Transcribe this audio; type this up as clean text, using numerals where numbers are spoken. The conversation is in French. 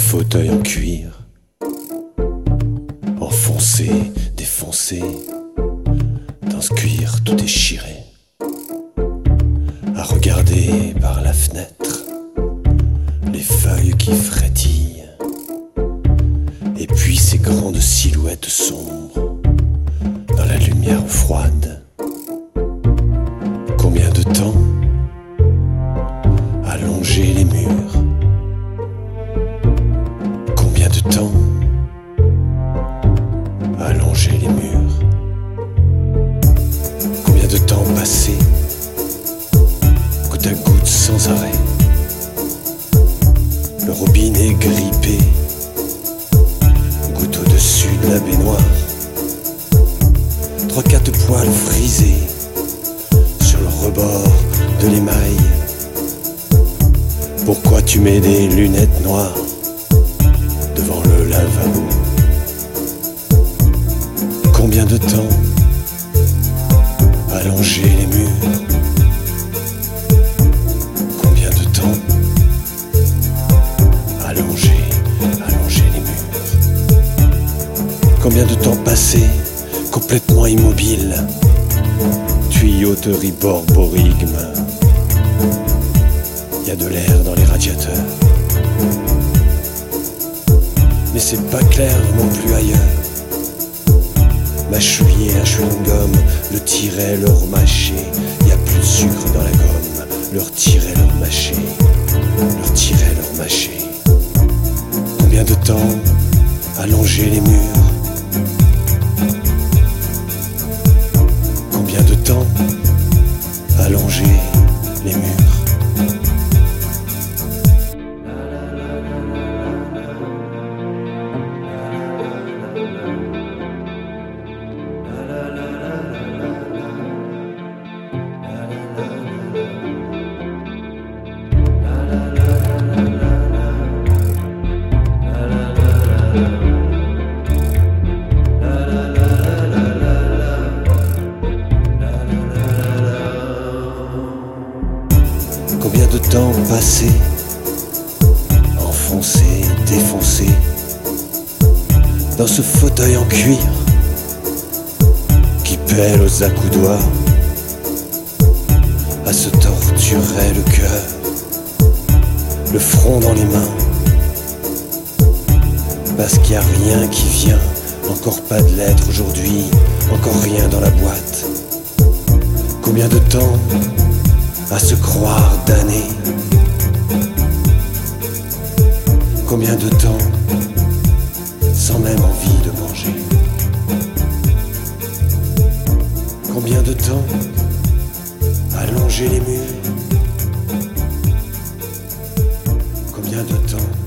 fauteuil en cuir, enfoncé, défoncé, dans ce cuir tout déchiré, à regarder par la fenêtre les feuilles qui frétillent, et puis ces grandes silhouettes sombres dans la lumière froide. Combien de temps allonger les murs? Combien de temps allonger les murs? Combien de temps passer goutte à goutte sans arrêt, le robinet grippé, goutte au-dessus de la baignoire, 3-4 poils frisés sur le rebord de l'émail. Pourquoi tu mets des lunettes noires devant le lavabo? Combien de temps allonger les murs? Combien de temps allonger les murs? Combien de temps passer complètement immobile, tuyauterie borborigme, y a de l'air dans les radiateurs, mais c'est pas clair non plus ailleurs. Mâchouiller un chewing-gum, le tirer, le remâcher, y a plus de sucre dans la gomme, le retirer, le remâcher, le retirer, le remâcher. Combien de temps allonger les murs? Combien de temps allonger les murs? Combien de temps passé, enfoncé, défoncé, dans ce fauteuil en cuir qui pèle aux accoudoirs, à se torturer le cœur, le front dans les mains, parce qu'il n'y a rien qui vient, encore pas de lettres aujourd'hui, encore rien dans la boîte. Combien de temps à se croire damné? Combien de temps sans même envie de manger? Combien de temps allonger les murs? Combien de temps